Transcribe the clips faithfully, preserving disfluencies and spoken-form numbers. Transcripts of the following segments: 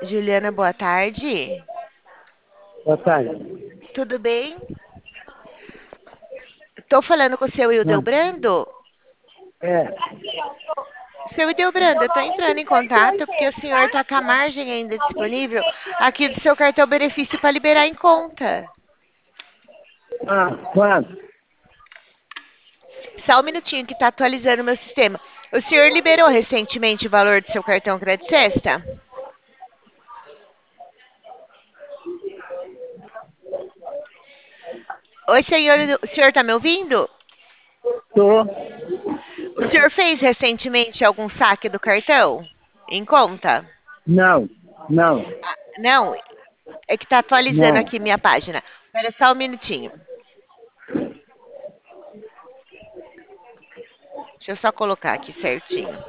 Juliana, boa tarde. Boa tarde. Tudo bem? Estou falando com o seu Não. Hildebrando. É. Seu Hildebrando, eu estou entrando em contato porque o senhor está com a margem ainda disponível aqui do seu cartão benefício para liberar em conta. Ah, quanto? Só um minutinho que está atualizando o meu sistema. O senhor liberou recentemente o valor do seu cartão Credit Sexta? Oi, senhor, o senhor está me ouvindo? Tô. O senhor fez recentemente algum saque do cartão em conta? Não. Não. Ah, não, é que está atualizando Não. aqui minha página. Espera só um minutinho. Deixa eu só colocar aqui certinho.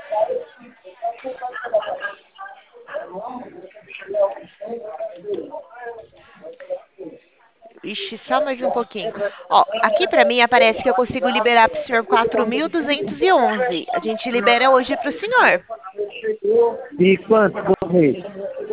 Ixi, só mais um pouquinho. Ó, aqui para mim aparece que eu consigo liberar para o senhor quatro mil duzentos e onze. A gente libera hoje para o senhor. E quanto por mês?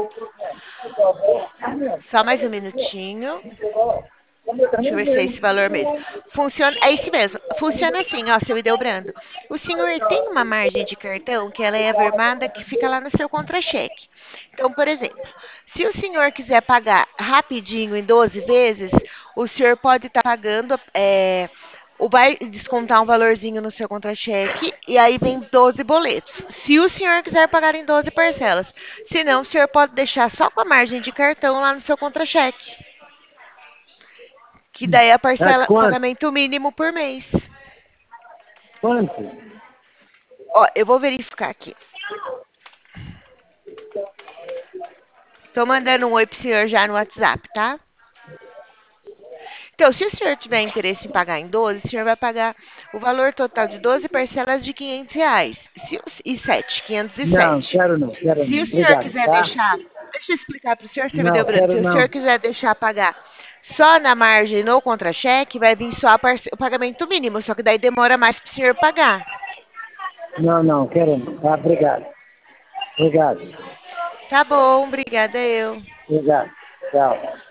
Só mais um minutinho. Deixa eu ver se é esse valor mesmo. Funciona, é esse mesmo. Funciona assim, ó, seu Ideobrando. O senhor tem uma margem de cartão que ela é avermada que fica lá no seu contra-cheque. Então, por exemplo, se o senhor quiser pagar rapidinho em doze vezes, o senhor pode estar pagando, é, o vai descontar um valorzinho no seu contra-cheque e aí vem doze boletos. Se o senhor quiser pagar em doze parcelas. Se não, o senhor pode deixar só com a margem de cartão lá no seu contra-cheque. Que daí é a Ah, parcela, quanto? pagamento mínimo por mês. Quanto? Ó, eu vou verificar aqui. Tô mandando um oi pro senhor já no WhatsApp, tá? Então, se o senhor tiver interesse em pagar em doze, o senhor vai pagar o valor total de doze parcelas de quinhentos reais. Se, o- e sete, quinhentos e Não, sete. quero não, quero Se não. o senhor Obrigado, quiser tá? deixar, deixa eu explicar pro senhor, seu Não, Videobrando. Se quero o senhor não. quiser deixar pagar só na margem no contra-cheque, vai vir só a parce- o pagamento mínimo, só que daí demora mais pro senhor pagar. Não, não, quero não. Tá, obrigado. Obrigado. Tá bom, obrigada eu. Obrigado. Tchau.